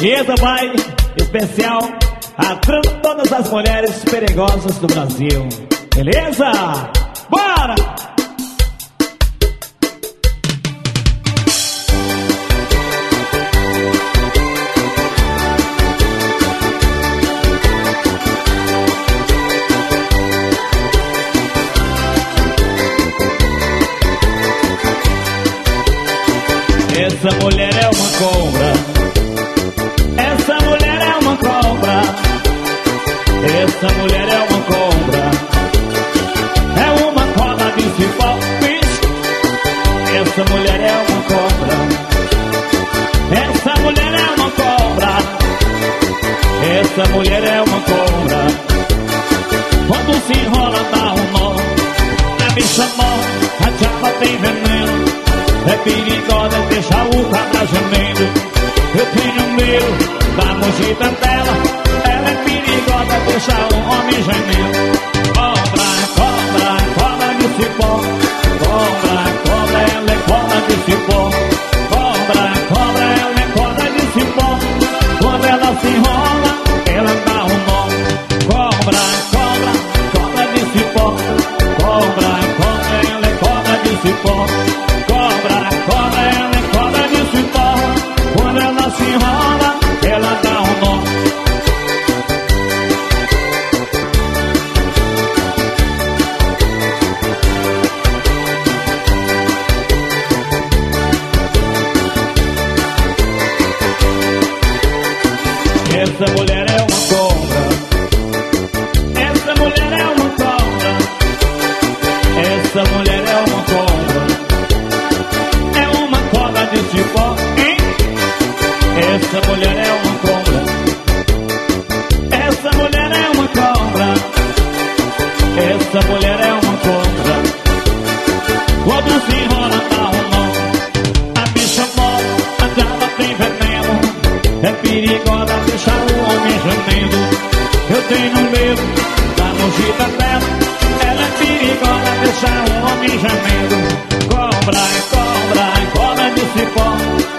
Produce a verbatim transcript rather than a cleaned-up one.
E essa vai especial a todas as mulheres perigosas do Brasil. Beleza? Bora! Essa mulher é uma cobra. Essa mulher é uma cobra. Essa mulher é uma cobra. É uma cobra de cipó. Essa mulher é uma cobra. Essa mulher é uma cobra. Essa mulher é uma cobra. Quando se enrola dá um nó. A bicha morre, a chapa tem veneno. É perigosa, deixa o cabra gemendo. Eu tenho medo da mugita dela. Ela é perigosa, deixa o homem gemendo. Cobra, cobra, cobra de cipó. Cobra, cobra, ela é cobra de cipó. Cobra, cobra, ela é cobra de cipó. Quando ela se enrola, ela dá um nó. Cobra, cobra, cobra de cipó. Cobra, cobra, ela é cobra de cipó. Cobra, cobra, ela é cobra de cipó. Quando ela se enrola, ela dá um nó. Essa mulher é uma cobra. Essa mulher é uma cobra. Essa mulher é uma cobra. É uma cobra de cipó, hein? Essa mulher é uma cobra. Essa mulher é uma cobra. Essa mulher é uma cobra. Quando se enrola dá um nó. A bicha morre, a java tem veneno. É perigosa, deixa o homem gemendo. Eu tenho medo da mugita dela. Ela é perigosa, deixa o homem gemendo. Cobra, cobra, cobra de cipó.